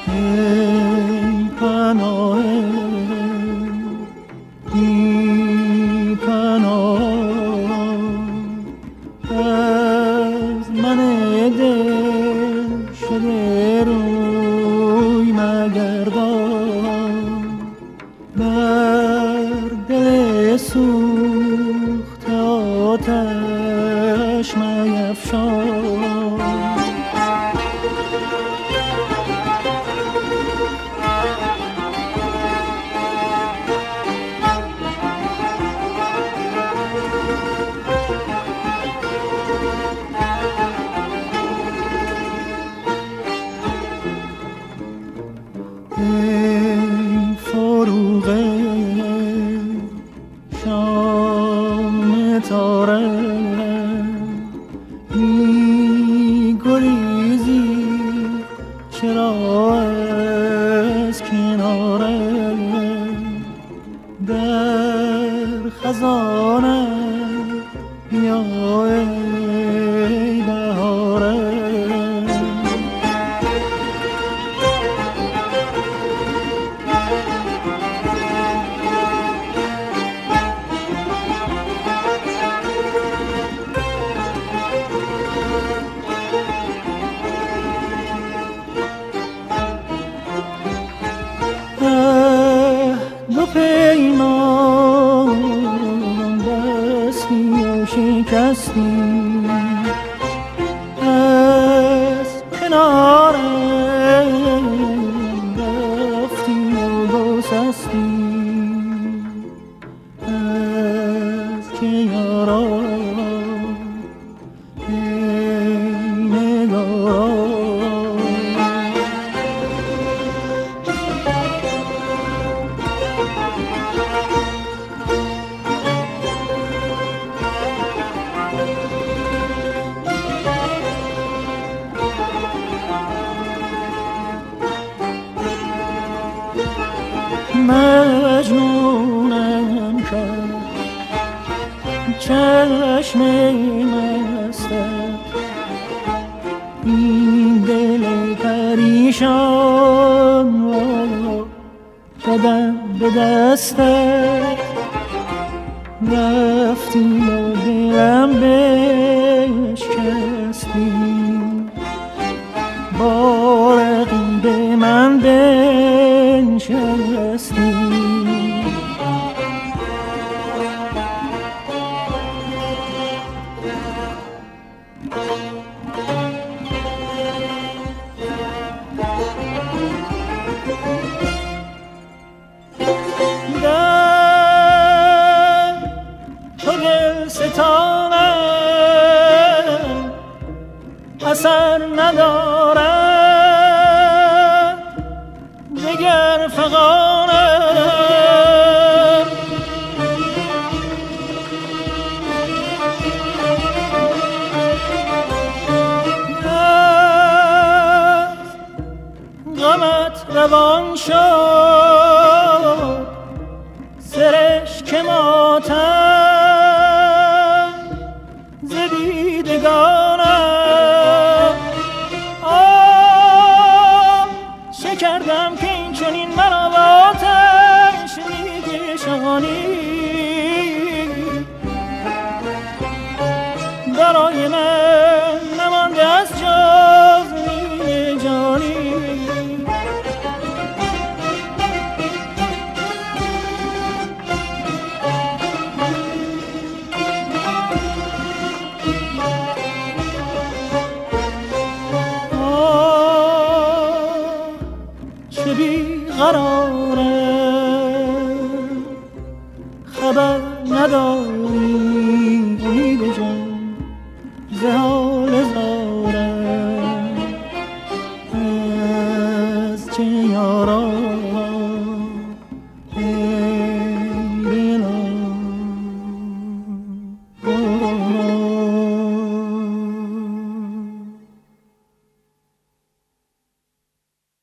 ای پناه بی پناه از من دل شده روی مگردان بر دل سوخت آتش میفشان ای فروغ شام تاره می گریزی چرا از کناره در خزانه بیا ای بهاره دو پیمان بستی و شکستی از کنارم رفتی و گسستی از که یاران ای نگاران مجنونم کرد چشم مستت این دل پریشان را دادم به دستت رفتی و دلم بشکستی با رقیب من بنشستی در تو دلستانم اثر ندارد دگر فغانم غمت روان شد سرشک ماتم ز دیدگانم چه کردم که این چنین مرا به آتش میکشانی برای من نمانده از جز نیل جانی چه بیقرار